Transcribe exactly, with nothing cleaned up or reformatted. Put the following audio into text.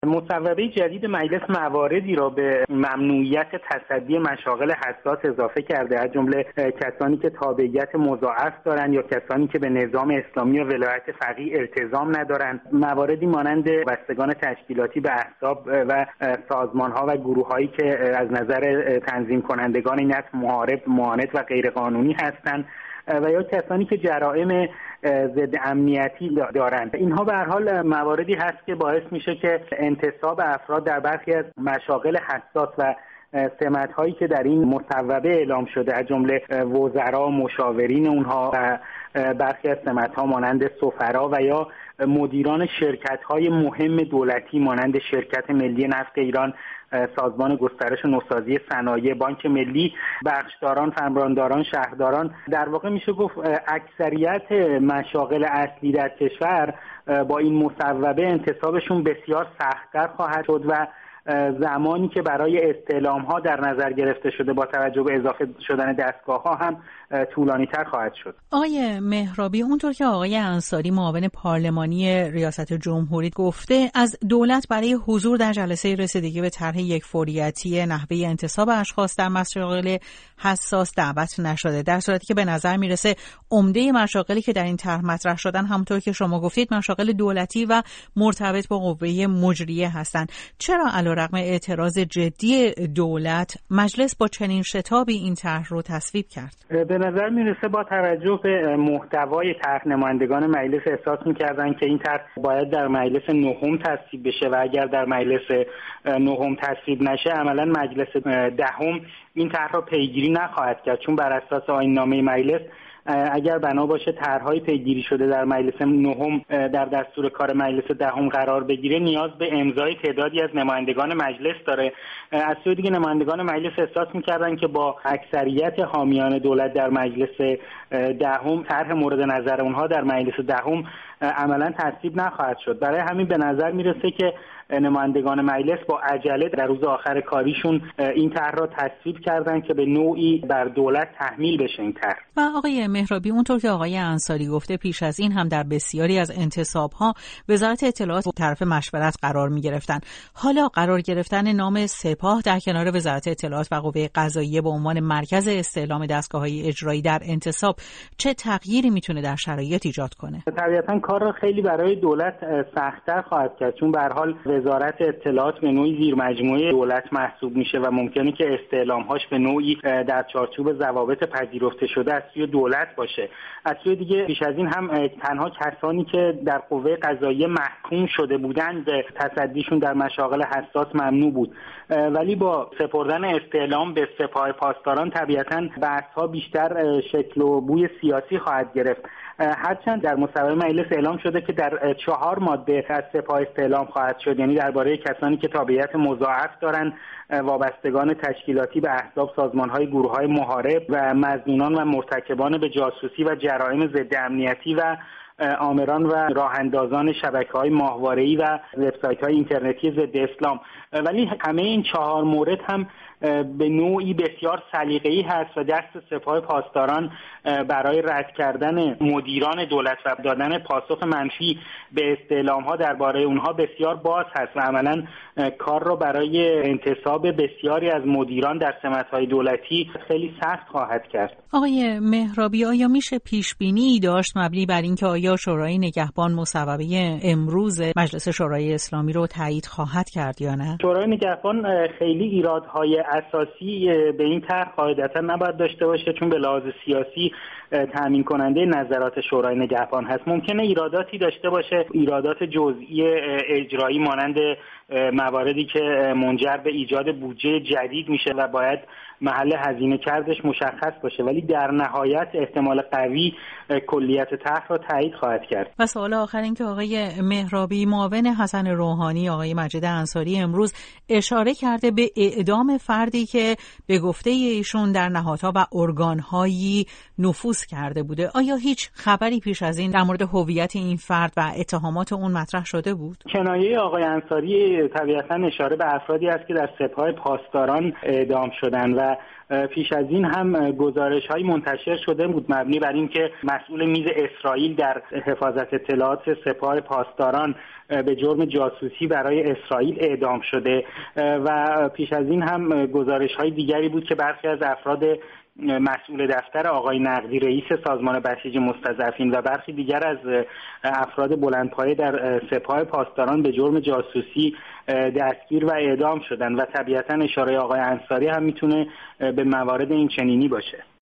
مصوبه جدید مجلس مواردی را به ممنوعیت تصدی مشاغل حساس اضافه کرده، از جمله کسانی که تابعیت مضاعف دارند یا کسانی که به نظام اسلامی و ولایت فقیه التزام ندارند. مواردی مانند بستگان تشکیلاتی به احزاب و سازمان‌ها و گروه‌هایی که از نظر تنظیم کنندگان این است محارب، معاند و غیرقانونی هستند و یا کسانی که جرائم ضد امنیتی دارند. اینها به هر حال مواردی هست که باعث میشه که انتصاب افراد در برخی از مشاغل حساس و سمت‌هایی که در این مصوبه اعلام شده، از جمله وزرا، مشاورین اونها و برخی از سمت‌ها مانند سفرا و یا مدیران شرکت‌های مهم دولتی مانند شرکت ملی نفت ایران، سازمان گسترش و نوسازی صنایع، بانک ملی، بخشداران، فرمانداران، شهرداران، در واقع میشه گفت اکثریت مشاغل اصلی در کشور با این مصوبه انتصابشون بسیار سخت‌تر خواهد شد و زمانی که برای استعلام ها در نظر گرفته شده با توجه به اضافه شدن دستگاه ها هم طولانی تر خواهد شد. آقای مهرابی، اونطور که آقای انصاری معاون پارلمانی ریاست جمهوری گفته، از دولت برای حضور در جلسه رسیدگی به طرح یکفوریتی نحوه انتصاب اشخاص در مشاغل حساس دعوت نشده، در صورتی که به نظر میرسه عمده مشاغلی که در این طرح مطرح شدن همونطور که شما گفتید مشاغل دولتی و مرتبط با قوه مجریه هستند. چرا علیرغم اعتراض جدی دولت مجلس با چنین شتابی این طرح رو تصویب کرد؟ به نظر میرسه با توجه به محتوای طرح نمایندگان مجلس احساس میکردن که این طرح باید در مجلس نهم تصویب بشه و اگر در مجلس نهم تصویب نشه عملا مجلس دهم این طرح را پیگیری نخواهد کرد، چون بر اساس آیین‌نامه مجلس اگر بنا باشه طرح‌های پیگیری شده در مجلس نهم در دستور کار مجلس دهم قرار بگیره نیاز به امضای تعدادی از نمایندگان مجلس داره. از سوی دیگه نمایندگان مجلس احساس می‌کردن که با اکثریت حامیان دولت در مجلس دهم طرح مورد نظر اونها در مجلس دهم عملاً تصویب نخواهد شد. برای همین به نظر میرسه که نمایندگان مجلس با عجله در روز آخر کاریشون این طرح را تصویب کردن که به نوعی بر دولت تحمیل بشه این طرح. و آقای مهرابی، اونطور که آقای انصاری گفته پیش از این هم در بسیاری از انتصاب‌ها وزارت اطلاعات طرف مشورت قرار می‌گرفتن. حالا قرار گرفتن نام سپاه در کنار وزارت اطلاعات و قوه قضاییه به عنوان مرکز استعلام دستگاه‌های اجرایی در انتصاب چه تغییری میتونه در شرایط ایجاد کنه؟ طبیعتاً کار را خیلی برای دولت سخت‌تر خواهد کرد، چون به هر حال وزارت اطلاعات به نوعی زیر مجموعه دولت محسوب میشه و ممکنه که استعلام‌هاش به نوعی در چارچوب ضوابط پذیرفته شده از سوی دولت باشه. از سوی دیگه بیش از این هم تنها کسانی که در قوه قضاییه محکوم شده بودند تصدیشون در مشاغل حساس ممنوع بود، ولی با سپردن استعلام به سپاه پاسداران طبیعتاً بحث‌ها بیشتر شکل و بوی سیاسی خواهد گرفت. هرچند در مصوبه مجلس اعلام شده که در چهار ماده از سپاه استعلام خواهد شد، یعنی درباره کسانی که تابعیت مضاعف دارند، وابستگان تشکیلاتی به احزاب، سازمان‌های گروه‌های محارب و مظنونان و مرتکبان به جاسوسی و جرائم ضد امنیتی و آمران و راه‌اندازان شبکه‌های ماهواره‌ای و وبسایت‌های اینترنتی ضد اسلام. ولی همه این چهار مورد هم به نوعی بسیار سلیقه‌ای هست و دست سپاه پاسداران برای رد کردن مدیران دولت و دادن پاسخ منفی به استعلام‌ها درباره اونها بسیار باز هست و عملاً کار را برای انتصاب بسیاری از مدیران در سمت‌های دولتی خیلی سخت خواهد کرد. آقای مهرابی، آیا میشه پیش بینی داشت مبنی بر اینکه آیا شورای نگهبان مصوبه امروز مجلس شورای اسلامی رو تایید خواهد کرد یا نه؟ شورای نگهبان خیلی ایرادهای اساسی به این طرح قاعدتا نباید داشته باشه، چون به لحاظ سیاسی تامین کننده نظرات شورای نگهبان هست. ممکنه ایراداتی داشته باشه، ایرادات جزئی اجرایی مانند مواردی که منجر به ایجاد بودجه جدید میشه و باید محل هزینه کردش مشخص باشه، ولی در نهایت احتمال قوی کلیت طرح را تایید خواهد کرد. و سوال آخر این که آقای مهرابی، معاون حسن روحانی آقای مجید انصاری امروز اشاره کرده به اعدام فردی که به گفته ایشون در نهادها و ارگان‌هایی نفوذ کرده بوده. آیا هیچ خبری پیش از این در مورد هویت این فرد و اتهامات اون مطرح شده بود؟ کنایه آقای انصاری انصاری طبیعتاً اشاره به افرادی است که در سپاه پاسداران اعدام شدند و پیش از این هم گزارش‌های منتشر شده بود مبنی بر اینکه مسئول میز اسرائیل در حفاظت اطلاعات سپاه پاسداران به جرم جاسوسی برای اسرائیل اعدام شده و پیش از این هم گزارش‌های دیگری بود که برخی از افراد مسئول دفتر آقای نقدی رئیس سازمان بسیج مستضعفین و برخی دیگر از افراد بلندپایه در سپاه پاسداران به جرم جاسوسی دستگیر و اعدام شدند و طبیعتاً اشاره آقای انصاری هم میتونه به موارد این چنینی باشه.